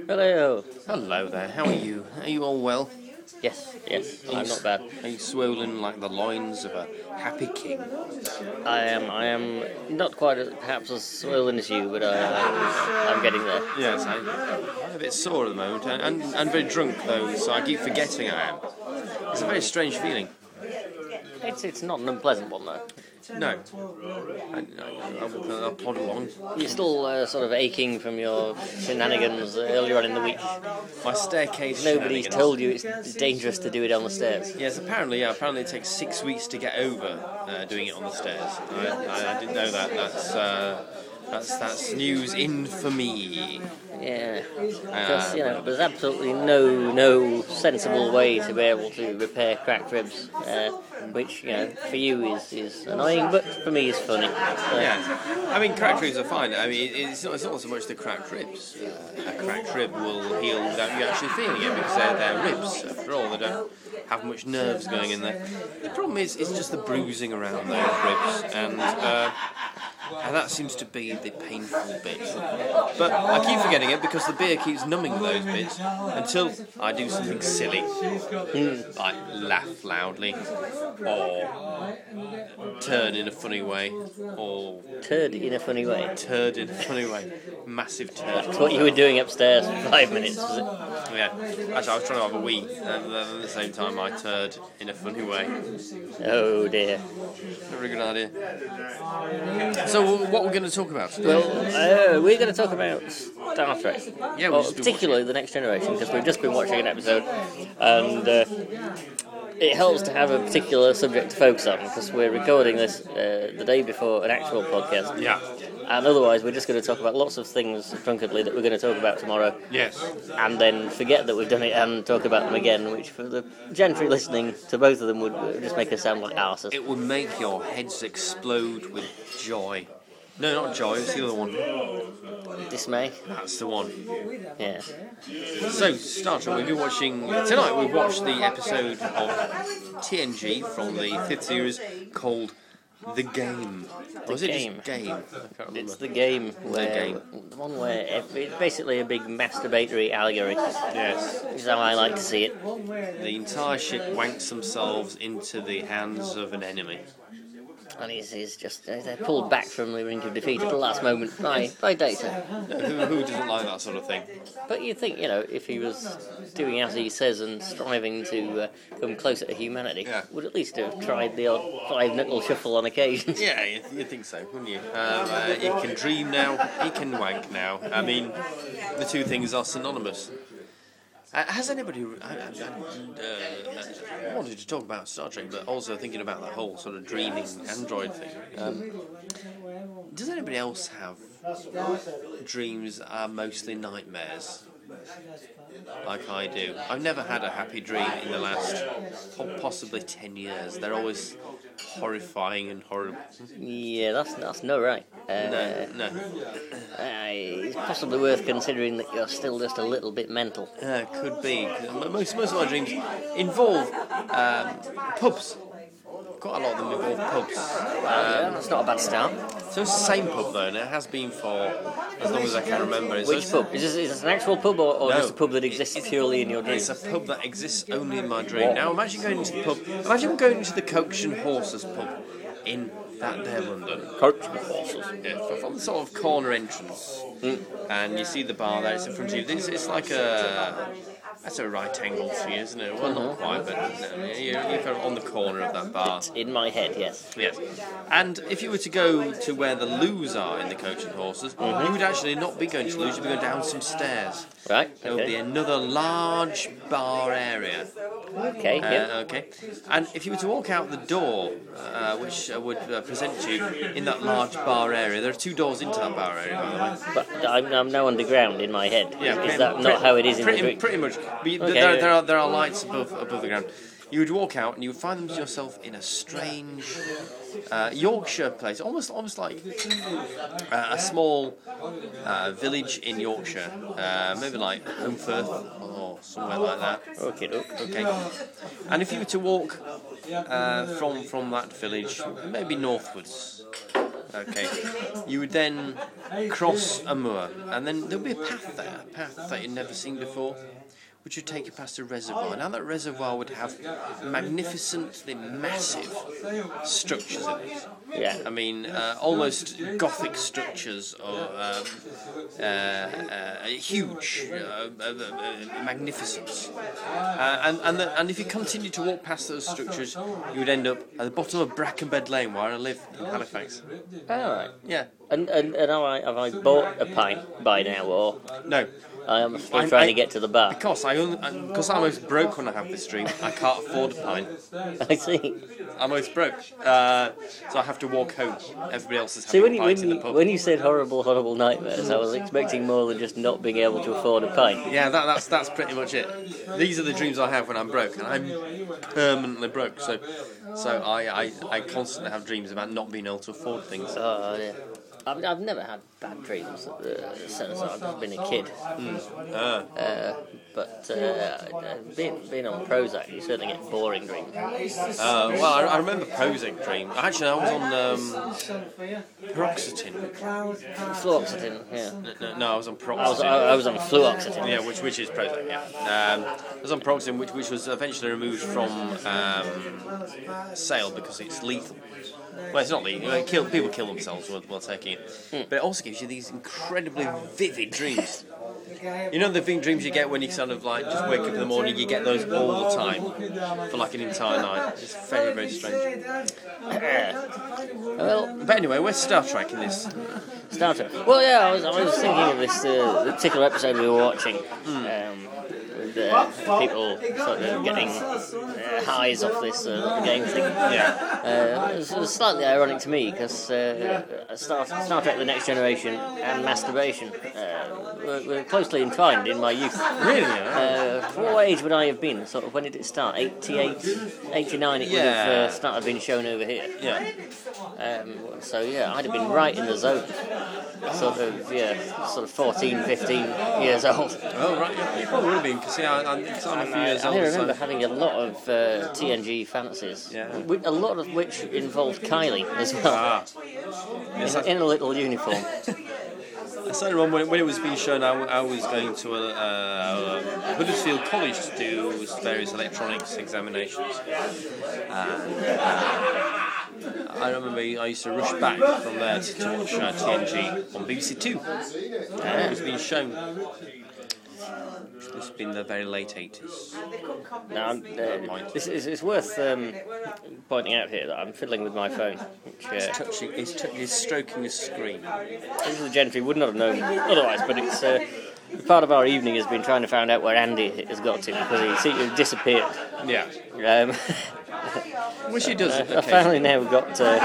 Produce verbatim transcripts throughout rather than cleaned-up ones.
Hello. Hello there, how are you? Are you all well? Yes, yes, Are I'm you, not bad. Are you swollen like the loins of a happy king? I am. I am not quite as, perhaps as swollen as you, but I, I, I'm getting there. Yes, I, I'm a bit sore at the moment, and, and, and very drunk though, so I keep forgetting I am. It's a very strange feeling. It's it's not an unpleasant one though. No. I, I, I'll, I'll plod along. You're still uh, sort of aching from your shenanigans earlier on in the week. My staircase Nobody's shenanigans. told you it's dangerous to do it on the stairs. Yes, apparently, yeah, apparently it takes six weeks to get over uh, doing it on the stairs. I, I, I didn't know that. That's uh, that's that's news in for me. Yeah, because, you know, there's absolutely no no sensible way to be able to repair cracked ribs, uh, which, you know, for you is, is annoying, but for me is funny. So, Yeah, I mean, cracked ribs are fine. I mean, it's not, it's not so much the cracked ribs. Uh, a cracked rib will heal without you actually feeling it because they're, they're ribs. After all, they don't have much nerves going in there. The problem is, it's just the bruising around those ribs, and uh, and that seems to be the painful bit. But I keep forgetting it because the beer keeps numbing those bits until I do something silly, mm. like laugh loudly, or turn in a funny way, or turd in a funny way. Turd in a funny way. Massive turd. That's what you were doing upstairs for five minutes, was it? Yeah. Actually, I was trying to have a wee, and then at the same time I turd in a funny way. Oh dear. Not a very good idea. So, what we're going to talk about today? Well, uh, we're going to talk about Star Trek. Yeah, or particularly The Next Generation, because we've just been watching an episode, and uh, it helps to have a particular subject to focus on, because we're recording this uh, the day before an actual podcast. Yeah. And otherwise, we're just going to talk about lots of things drunkenly that we're going to talk about tomorrow. Yes. And then forget that we've done it and talk about them again, which for the gentry listening to both of them would just make us sound like arses. It would make your heads explode with joy. No, not joy, it's the other one. Dismay? That's the one. Yeah. So, Star Trek, we've been watching... Tonight we've watched the episode of T N G from the fifth series called The Game. The or is it Game. just Game? I can't remember. It's the game where... The Game. The one where... It's basically a big masturbatory allegory. Yes. Which is how I like to see it. The entire ship wanks themselves into the hands of an enemy. And he's, he's just... They're pulled back from the rink of defeat at the last moment by, by Data. Who, who doesn't like that sort of thing? But you'd think, you know, if he was doing as he says and striving to uh, come closer to humanity, Yeah. would at least have tried the odd five-knuckle shuffle on occasion. Yeah, you'd, you'd think so, wouldn't you? Um, uh, he can dream now, he can wank now. I mean, the two things are synonymous. Uh, has anybody... I, I, uh, I wanted to talk about Star Trek, but also thinking about that whole sort of dreaming android thing. Um, does anybody else have dreams that are mostly nightmares? Like I do. I've never had a happy dream in the last possibly ten years. They're always horrifying and horrible. Yeah, that's that's no right. Uh, No, no. Uh, it's possibly worth considering that you're still just a little bit mental. Uh, could be. Most most of my dreams involve um, pubs. Quite a lot of them involve pubs. Well, yeah, that's not a bad start. So it's the same pub though, and it has been for as long as I can remember. It's Which pub? Is this, is this an actual pub or, or No. just a pub that exists It's- purely in your dreams? It's a pub that exists only in my dream. Now imagine going into the pub. Imagine going into the Coach and Horses pub in that there London. Coach and Horses. Yeah, from- from the sort of corner entrance, mm. and you see the bar there. It's in front of you. It's, it's like a. That's a right angle to you, isn't it? Well, not quite, but no, you're, you're kind of on the corner of that bar. In my head, yes. Yes. And if you were to go to where the loos are in the Coach and Horses, mm-hmm. you would actually not be going to loos, you'd be going down some stairs. Right, There would be okay. another large bar area. Okay, Uh, yeah. okay. And if you were to walk out the door, uh, which uh, would uh, present you in that large bar area, there are two doors into that bar area, by the way. But I'm, I'm now underground in my head. Yeah, Is pretty- that not pretty- how it is in pretty, the dream? Pretty much. But you- Okay, there, yeah. there are there are lights above above the ground. You would walk out and you would find yourself in a strange uh, Yorkshire place, almost almost like uh, a small uh, village in Yorkshire, uh, maybe like Holmfirth or somewhere like that. Okay, look. Okay. And if you were to walk uh, from from that village, maybe northwards, okay, you would then cross a moor, and then there'll be a path there, a path that you've never seen before, which would take you past a reservoir. Now that reservoir would have magnificently massive structures in it. Yeah. I mean, uh, almost Gothic structures, or um, uh, uh, huge, uh, uh, uh, magnificence. Uh, and and, the, and if you continue to walk past those structures, you would end up at the bottom of Brackenbed Lane, where I live in Halifax. All right. Yeah. And and, and have, I, have I bought a pint by now, or No. I am still I'm- trying I- to get to the bar? Because I only, because I'm almost broke when I have this dream, I can't afford a pint. I see. I'm almost broke, uh, so I have to walk home. Everybody else is See, having when you, pints when, in you, the pub. when you said horrible, horrible nightmares, I was expecting more than just not being able to afford a pint. Yeah, that, that's that's pretty much it. These are the dreams I have when I'm broke, and I'm permanently broke. So, so I, I, I constantly have dreams about not being able to afford things. Oh, yeah. I've, I've never had bad dreams uh, since I've just been a kid. Mm. Uh, Uh, but uh, being, being on Prozac, you certainly get boring dreams. uh, well, I, I remember Prozac dream. Actually, I was on um, paroxetine. Fluoxetine, yeah. No, no, no, I was on I was, paroxetine. I, I was on fluoxetine. Yeah, which which is Prozac, yeah. Um, I was on paroxetine, which which was eventually removed from um, sale because it's lethal. Well, it's not lethal. It kill, people kill themselves while, while taking it. Mm. But it also gives you these incredibly vivid dreams. You know the vivid dreams you get when you sort of like just wake up in the morning, you get those all the time for like an entire night. It's very, very strange. Well, But anyway, where's Star Trek in this? Star Trek. Well, yeah, I was, I was thinking of this uh, particular episode we were watching. Um, with uh, people sort of getting uh, highs off this uh, game thing. Yeah. Uh, it, was, it was slightly ironic to me because uh, Star, Star Trek: The Next Generation and masturbation uh, were, were closely entwined in my youth. Really? Yeah. Uh, what age would I have been? Sort of when did it start? eighty-eight, eighty-nine. It would have Yeah. uh, started being shown over here. Yeah. Um, so yeah, I'd have been right in the zone. Sort of, yeah, sort of fourteen, fifteen years old. Oh, right. Yeah, you probably would have been, because yeah, I'm, I'm a few years I old. remember So. having a lot of uh, T N G fantasies, Yeah. whi- a lot of which involved Kylie as well, Ah. Yes, in, in a little uniform. I certainly remember when it, when it was being shown, I, w- I was going to a, uh, Huddersfield College to do various electronics examinations. And uh, I remember I used to rush back from there to, to watch uh, T N G on B B C Two. And it was being shown. This has been the very late eighties. Now, I'm, uh, this is, it's worth um, pointing out here that I'm fiddling with my phone, which uh, Touching, he's, t- he's stroking the screen. this is a gentry would not have known otherwise, but it's uh, part of our evening has been trying to find out where Andy has got to because he seemed to have disappeared. Yeah. Um, Which he does. I occasionally. finally now got uh,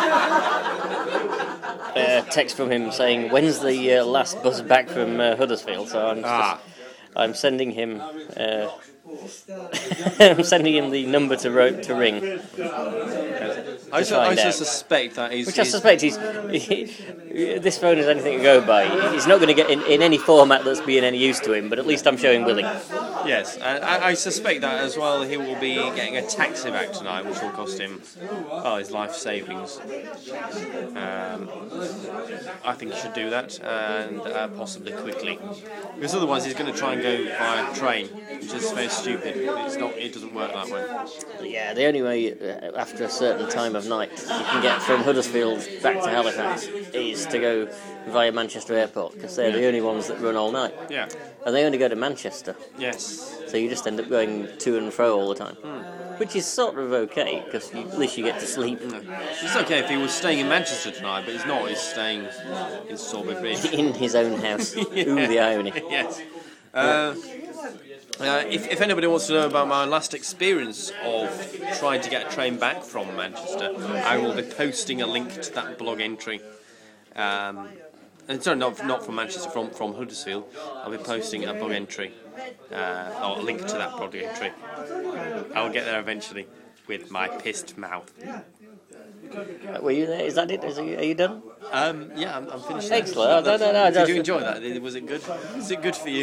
a text from him saying, "When's the uh, last bus back from uh, Huddersfield?" So I'm just, Ah. I'm sending him uh, I'm sending him the number to ro- to ring, I also, I find also out. suspect that he's. which I he's- suspect he's he, this phone is anything to go by. He's not going to get in, in any format that's being any use to him, but at least I'm showing willing. Yes, and I, I suspect that as well. He will be getting a taxi back tonight, which will cost him oh, his life savings. Um, I think he should do that, and uh, possibly quickly, because otherwise he's going to try and go via train, which is very stupid. It's not. It doesn't work that way. Yeah, the only way uh, after a certain time of night you can get from Huddersfield back to Halifax is to go via Manchester Airport because they're the only ones that run all night. Yeah. And they only go to Manchester, Yes. so you just end up going to and fro all the time. Which is sort of okay, because at least you get to sleep It's okay if he was staying in Manchester tonight, but he's not. He's staying in Salisbury Bridge. in his own house. Ooh, the irony. Yes. Uh, uh, if, if anybody wants to know about my last experience of trying to get a train back from Manchester, I will be posting a link to that blog entry. Um, and sorry, not not from Manchester, from from Huddersfield. I'll be posting a blog entry, uh, or a link to that blog entry. I will get there eventually with my pissed mouth. Uh, Were you there? Is that it? Is it are you done? Um, yeah, I'm, I'm finished. Excellent. No, no, no, Did just- you enjoy that? Was it good? Was it good for you?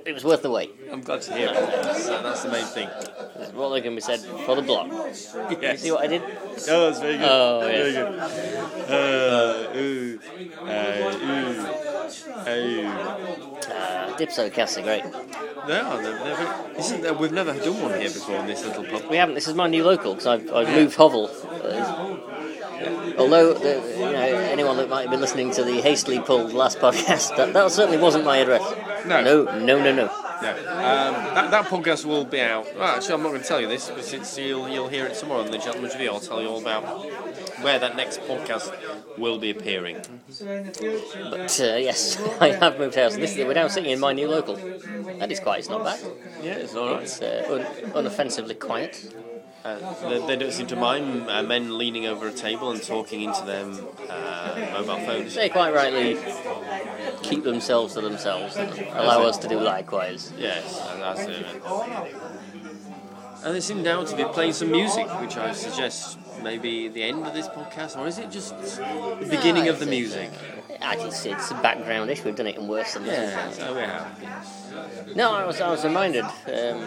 it was worth the wait. I'm glad to hear it. That's, uh, that's the main thing. That's what can be said for the block. Yes. You see what I did? Oh, that's very good. Oh, Very yes. good. Uh, ooh. Uh, ooh. Ooh. Uh, Dipsocasts are great. They are. They're, they're very, isn't there, we've never done one here before in this little pub. We haven't. This is my new local because I've, I've moved Hovel. Uh, although the, you know anyone that might have been listening to the hastily pulled last podcast, that, that certainly wasn't my address. No. No. No. No. No. No. Um, that, that podcast will be out. Well, actually, I'm not going to tell you this because it's, you'll, you'll hear it tomorrow on the Gentleman's Review. I'll tell you all about where that next podcast will be appearing. But uh, yes, I have moved house. This we're now sitting in my new local. That is quite. It's not bad. Yeah, it's all right. It's uh, un- unoffensively quiet. Uh, they, they don't seem to mind uh, men leaning over a table and talking into them uh, mobile phones. They quite rightly keep themselves to themselves and allow us to do likewise. Yes, that's it. And they seem now to be playing some music, which I suggest maybe the end of this podcast, or is it just the beginning No, of the it's- music? It's, it's a background-ish. We've done it in worse than this. Yeah, so we have. Yes. No, I was I was reminded um,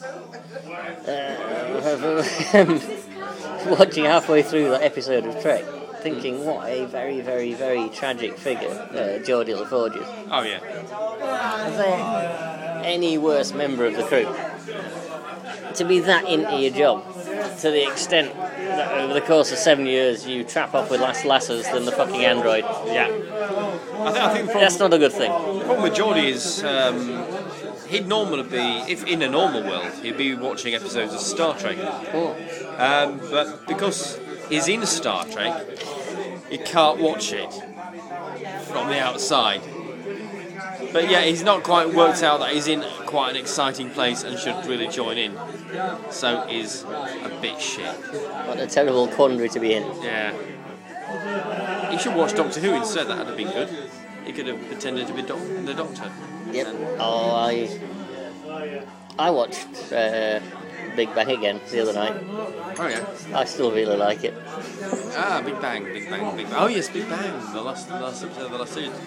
uh, of, um, watching halfway through that episode of Trek, thinking what a very, very, very tragic figure uh, Geordie LaForge is. Oh yeah. Is there any worse member of the crew to be that into your job to the extent that over the course of seven years you trap off with less lasses than the fucking android? Yeah. I think I think the problem, That's not a good thing. the problem with Geordie is um, he'd normally be, if in a normal world, he'd be watching episodes of Star Trek. Oh. Um, but because he's in Star Trek, you can't watch it from the outside. But yeah, he's not quite worked out that he's in quite an exciting place and should really join in. So is a bit shit. What a terrible quandary to be in. Yeah. He should watch Doctor Who instead, that would have been good. He could have pretended to be doc- the Doctor. Yep. And- Oh, I I watched uh, Big Bang again the other night. oh yeah. I still really like it. Ah, Big Bang, Big Bang, Big Bang. Oh yes, Big Bang. The last, the last episode of the last series.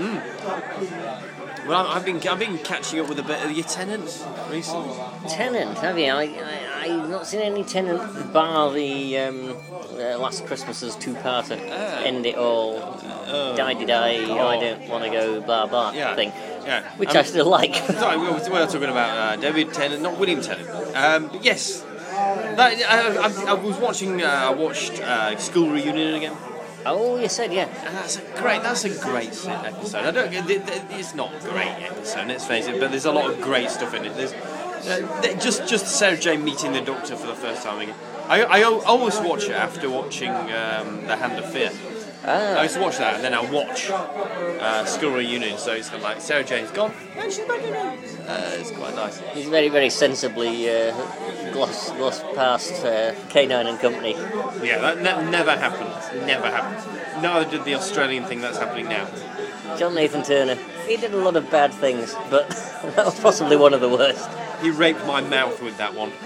Mm. Well, I've been, I've been catching up with a bit of Your Tenant recently. Tenant, have you? I, I, I've not seen any Tenant bar the um, uh, Last Christmas's two-parter. Ah. End it all, Oh. die-di-die, I don't want to go blah blah Yeah. thing. Yeah. Which Um, I still like. Sorry, we were, we were talking about uh, David Tennant, not William Tennant. Um, but yes, that, I, I, I was watching. Uh, I watched uh, School Reunion again, Oh, you said, yeah. and that's a great. That's a great episode. I don't. It, it, it's not a great episode, let's face it, but there's a lot of great stuff in it. There's uh, just just Sarah Jane meeting the Doctor for the first time again. I, I always watch it after watching um, The Hand of Fear. I Ah, used to watch that, and then I watch uh, School Reunion. So it's kind of like Sarah Jane's gone, and she's back again. Uh, it's quite nice. he's very, very sensibly uh, gloss, gloss past uh, K nine and Company. Yeah, that ne- never happened. Never happened. Neither did the Australian thing that's happening now. John Nathan Turner, he did a lot of bad things, but that was possibly one of the worst. He raped my mouth with that one.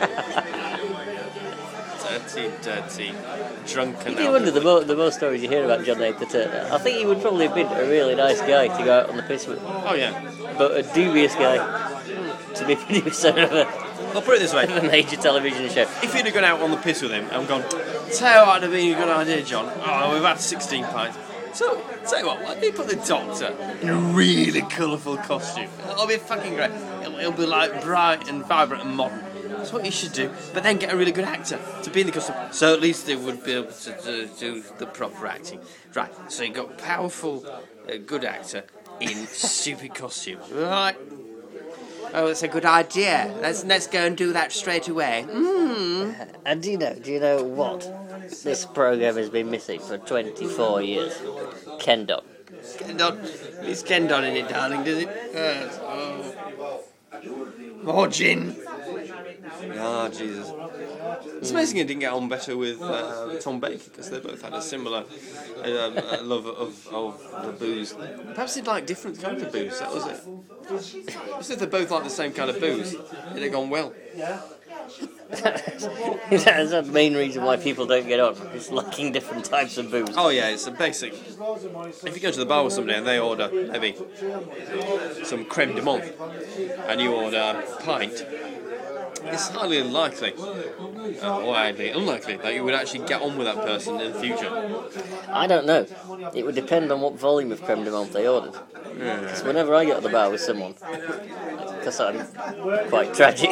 Dirty, dirty, drunken. You do wonder the more, the more stories you hear about John Nathan Turner. I think he would probably have been a really nice guy to go out on the piss with, Oh yeah. but a dubious guy to be producer of a, I'll put it this way: of a major television show. if you'd have gone out on the piss with him and gone, tell you what would have been a good idea, John. Oh, we've had sixteen pints. So, tell you what, why don't you put the Doctor in a really colourful costume? It'll be fucking great. It'll, it'll be like bright and vibrant and modern. That's what you should do. But then get a really good actor to be in the costume. So at least they would be able to do, do the proper acting. Right, so you've got a powerful, uh, good actor in stupid costume. Right. Oh, that's a good idea. Let's let's go and do that straight away. Mm. And do you know, do you know what this programme has been missing for twenty-four years? Ken Dodd. Ken Dodd. It's Ken Dodd in it, darling, does it? Yes. Oh. More gin. Ah, Jesus. It's amazing it didn't get on better with uh, Tom Baker, because they both had a similar uh, uh, love of, of the booze. Perhaps they'd like different kinds of booze, that was it. Just if they both like the same kind of booze, it'd have gone well. That's the main reason why people don't get on. It's liking different types of booze. Oh yeah, it's a basic. If you go to the bar with somebody and they order maybe some creme de menthe, and you order a pint, it's highly unlikely, uh, or highly unlikely, that you would actually get on with that person in the future. I don't know. It would depend on what volume of creme de menthe they ordered. Because whenever I get at the bar with someone, because I'm quite tragic,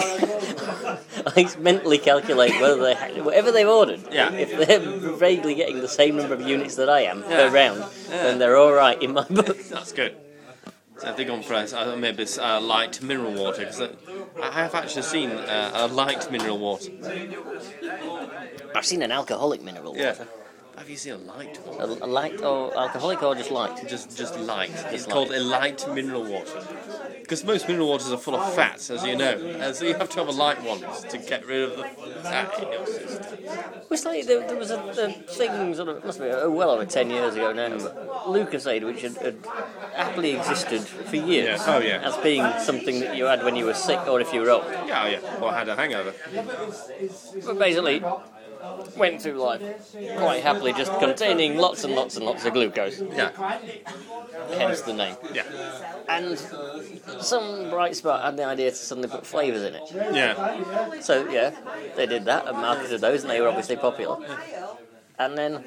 I mentally calculate whether they whatever they've ordered. Yeah. If they're vaguely getting the same number of units that I am Yeah. per round, Yeah. then they're all right in my book. That's good. So if they've gone for uh, maybe it's, uh, light mineral water, because I have actually seen uh, a light mineral water. I've seen an alcoholic mineral Yeah. water. Have you seen a light A, one? a light or alcoholic or just light? Just, just light. It's light. called a light mineral water. Because most mineral waters are full of fat, as you know, and so you have to have a light one to get rid of the fat in your system. It's like there, there was a, a thing, sort of, it must be oh, well over ten years ago now, but Lucasade, which had, had happily existed for years, Yeah. Oh, yeah. as being something that you had when you were sick or if you were old. Yeah, oh, yeah. Or had a hangover. But basically, went through life quite happily, just containing lots and lots and lots of glucose, Yeah. hence the name. Yeah. And some bright spot had the idea to suddenly put flavours in it. Yeah. So, yeah, they did that and marketed those, and they were obviously popular. And then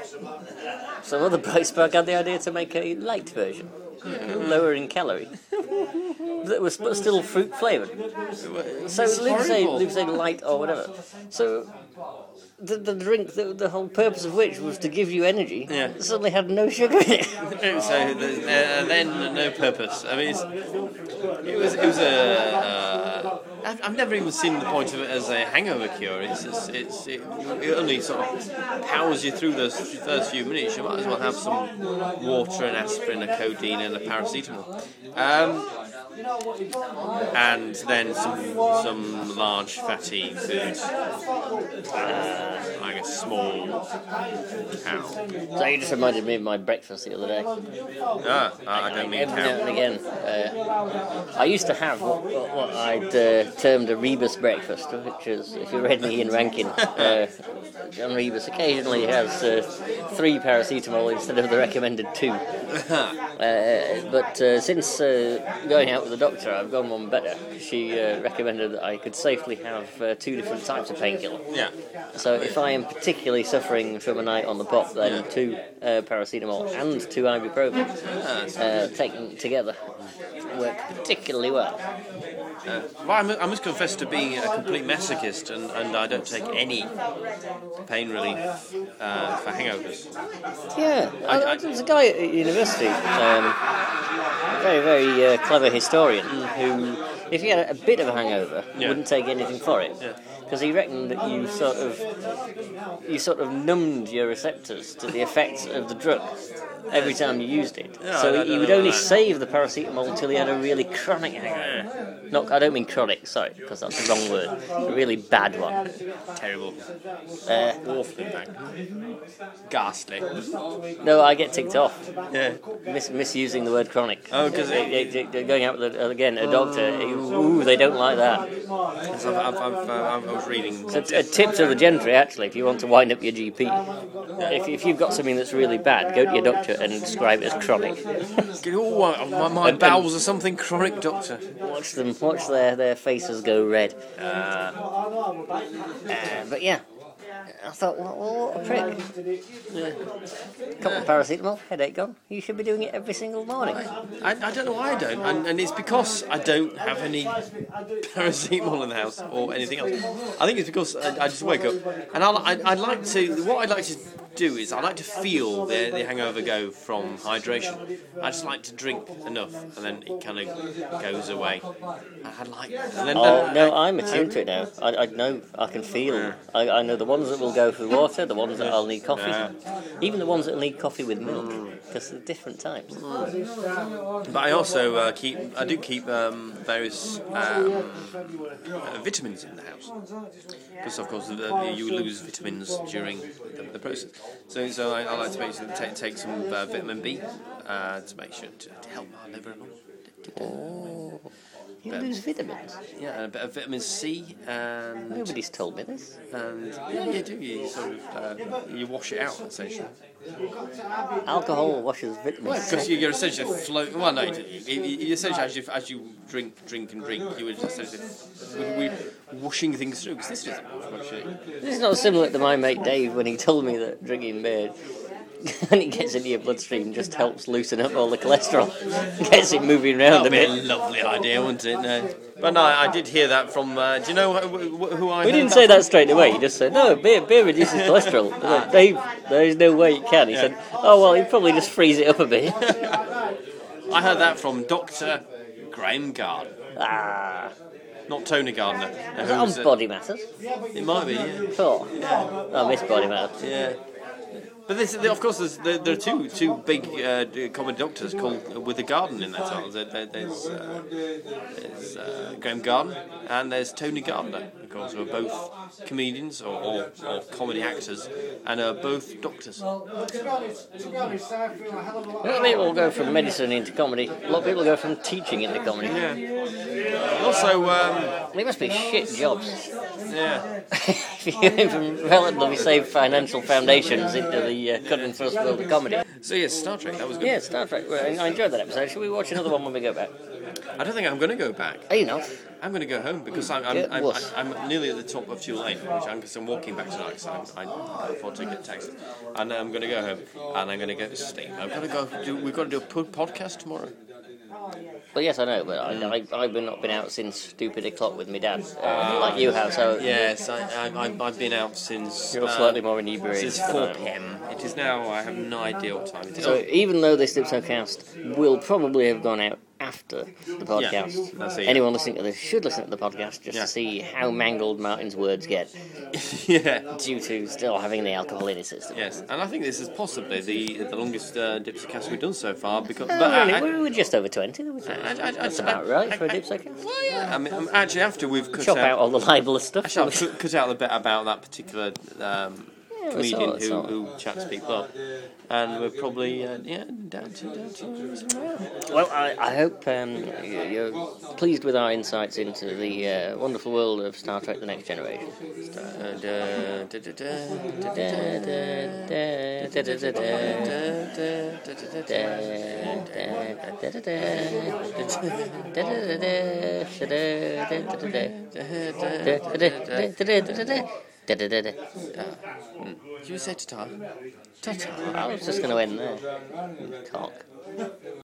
some other bright spark had the idea to make a light version, lower in calorie, that was but still fruit flavoured. So Lucasade, Lucasade Light or whatever. So the, the drink, the, the whole purpose of which was to give you energy, Yeah. suddenly had no sugar in it. So the, uh, then no purpose. I mean, it's, it was it was a. Uh, I've, I've never even seen the point of it as a hangover cure. It's just, it's it, it only sort of powers you through those first few minutes. You might as well have some water and aspirin, a codeine, and a paracetamol. Um, and then some some large fatty foods, uh, like a small cow. So you just reminded me of my breakfast the other day. Ah, I don't mean Every now cow. and again, uh, I used to have what, what, what I'd uh, termed a Rebus breakfast, which is, if you read me Ian Rankin, uh, John Rebus occasionally has uh, three paracetamol instead of the recommended two. Uh, but uh, since uh, going out with the doctor, I've gone one better. She uh, recommended that I could safely have uh, two different types of painkiller. Yeah. So if I am particularly suffering from a night on the pop, then Yeah. two uh, paracetamol and two ibuprofen uh, taken together work particularly well. Uh, well, I mu- I must confess to being a complete masochist, and, and I don't take any pain relief uh, for hangovers. Yeah, I- I, I- there was a guy at university, um, a very, very uh, clever historian, who, if he had a bit of a hangover, Yeah. wouldn't take anything for it. Yeah. Because he reckoned that you sort of you sort of numbed your receptors to the effects of the drug every time you used it. Yeah, I so don't he know would about only that. save the paracetamol until he had a really chronic hangover. Not, I don't mean chronic, sorry, because that's the wrong word. A really bad one. Terrible. Uh, Awful, in fact. Ghastly. no, I get ticked off. Yeah. Mis- misusing the word chronic. Oh, 'cause it- It- it- it- going out with a, again a doctor. Ooh, they don't like that. I've, I've, I've, uh, I was reading. So a tip to the gentry, actually, if you want to wind up your G P, if, if you've got something that's really bad, go to your doctor and describe it as chronic. Oh, uh, my, my bowels are something chronic, doctor. Watch them, watch their, their faces go red. Uh, Uh, but yeah, I thought, well, well, what a prick. Couple of paracetamol, headache gone. You should be doing it every single morning. I, I don't know why I don't, and, and it's because I don't have any paracetamol in the house or anything else. I think it's because I, I just wake up, and I, I, I like to. What I'd like to do is I like to feel the, the hangover go from hydration. I just like to drink enough, and then it kind of goes away. I like that. And then, Oh, then- no, I'm attuned to it now. I, I know, I can feel. I, I know the ones that will go for water, the ones that I'll need coffee. Yeah. Even the ones that will need coffee with milk, because they're different types. But I also uh, keep. I do keep um, various um, uh, vitamins in the house because, of course, uh, you lose vitamins during the, the process. So, so I, I like to make sure to take, take some uh, vitamin B uh, to make sure to, to help our liver along. You lose vitamins. Yeah, a bit of vitamin C, and Nobody's told me this. and yeah, you do. You sort of uh, you wash it out essentially. Alcohol washes vitamins. Because you, you're essentially floating. Well, no, you, you, you essentially as you as you drink, drink and drink, you would essentially we, we washing things through. Because this doesn't wash much. This is not similar to my mate Dave when he told me that drinking beer, when it gets into your bloodstream, just helps loosen up all the cholesterol, gets it moving around That'd a be bit. a lovely idea, wouldn't it? No. But no, I did hear that from. Uh, do you know who, who I? We heard didn't say from? that straight away. He just said, "No, beer, beer reduces cholesterol." I was like, Dave, there is no way it can. He said, "Oh well, he'd probably just freeze it up a bit." I heard that from Doctor Graham Garden, Ah, not Tony Gardner. uh, is that who's, on uh, Body Matters? It might be, yeah. Cool. I miss Body Matters. Yeah. But this, of course, there's, there, there are two two big uh, comedy doctors called with a garden in their titles. There, there, there's uh, there's uh, Graham Garden and there's Tony Gardner, of course, who are both comedians or, or, or comedy actors and are both doctors. To be honest, to be honest, I feel a hell of a lot. A lot of people go from medicine into comedy. A lot of people go from teaching into comedy. Yeah. Also, um, They must be shit jobs. yeah. If you're going from relatively safe financial foundations into the uh, cut and thrust world of comedy. So yes, Star Trek. That was good. Yeah, Star Trek. Well, I enjoyed that episode. Should we watch another one when we go back? I don't think I'm going to go back. Are you not? I'm going to go home because I'm I'm, Get I'm, wuss. I'm, I'm nearly at the top of Tulane, which I'm, cause I'm walking back tonight. So I'm, I can't afford to get taxis, and I'm going to go home and I'm going to go to sleep. I'm going to go. Do, we've got to do a po- podcast tomorrow. Well, yes, I know, but I, I, I've been not been out since stupid o'clock with my dad, uh, like you have. So Yes, I, I, I I've been out since you're uh, slightly more inebriated. since four p.m. It is now. I have no idea what time it is. So even though this Dipsocast will probably have gone out after the podcast, that's it, yeah. anyone listening to this should listen to the podcast just Yeah. to see how mangled Martin's words get yeah. due to still having the alcohol in his system. Yes, and I think this is possibly the the longest uh, Dipsocast we've done so far because. Uh, but I- really, I- we were just over twenty. Then, I- I- I- That's I- about right for a I- Dipsocast. Well, yeah. I mean, um, actually, after we've cut Chop out, out all the libelous stuff. actually, I've cut, cut out the bit about that particular um, Yeah, comedian that's who, all, that's all. who chats people up, and we're probably uh, yeah down to down to. Well, I, I hope um, you- you're pleased with our insights into the uh, wonderful world of Star Trek: The Next Generation. Uh, da- da- da- da- Da, da, da, da, da, da, da, da, da. You say ta-ta. Ta-ta. I was just going to end there. Cock.